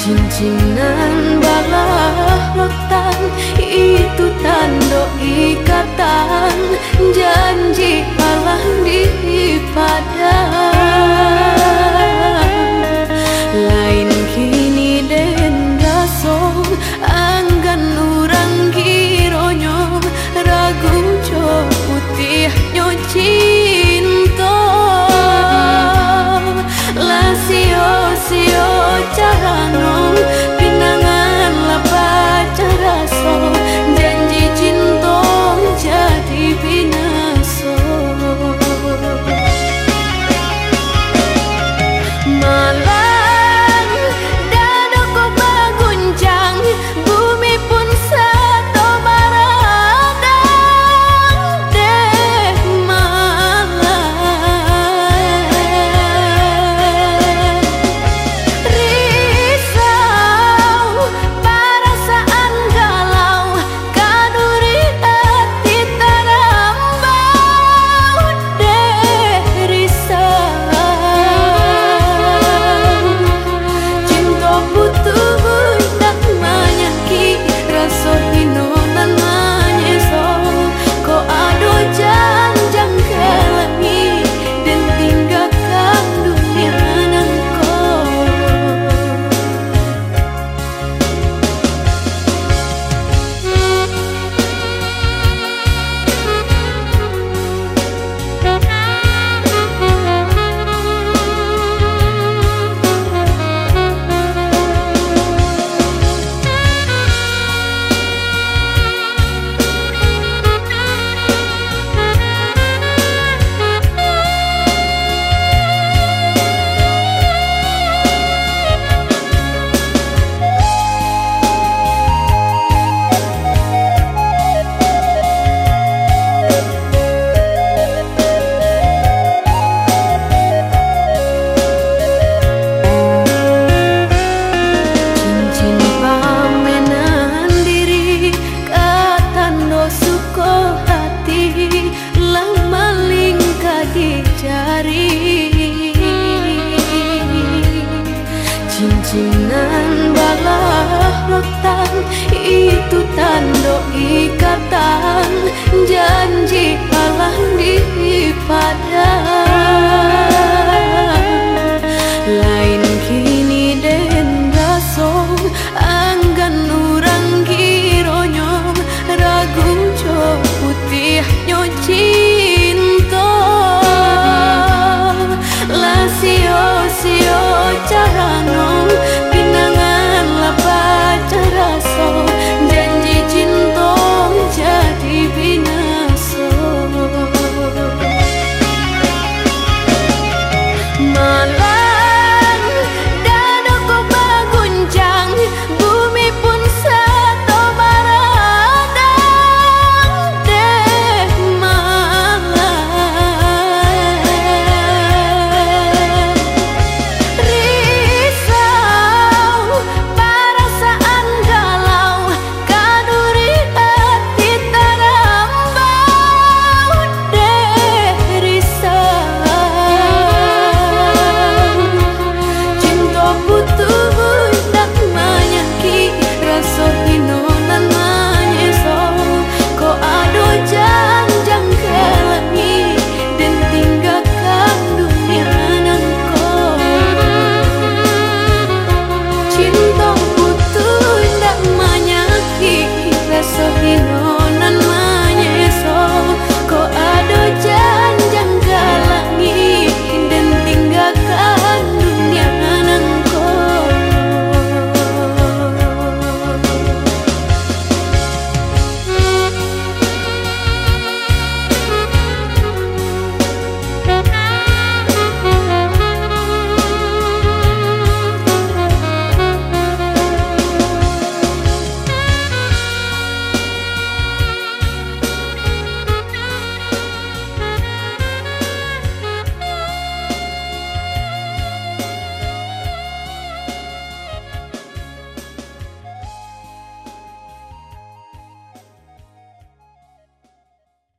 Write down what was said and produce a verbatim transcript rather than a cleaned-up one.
Cincinan balah rotan itu tanda ikatan, janji Allah di padang. Lain kini den rasong anggan urang gironyo ragu jo putih nyo cinta. La sio sio carano pinangan lapa caraso, janji cinta jadi binaso. Malang dadoko baguncang, bumi pun sato baradang deh malang. Risau perasaan galau, kaduri hati terambau deh risau. Cinta butuh dak manyaki rasa hino nan manyeso, ko ado janjang kelangi dan tinggalkan dunia nangko. Cincin pamenan diri katando suko hati, lama lingkah di jari. Cincinan balah rotan itu tanda ikatan, janji Allah di padang.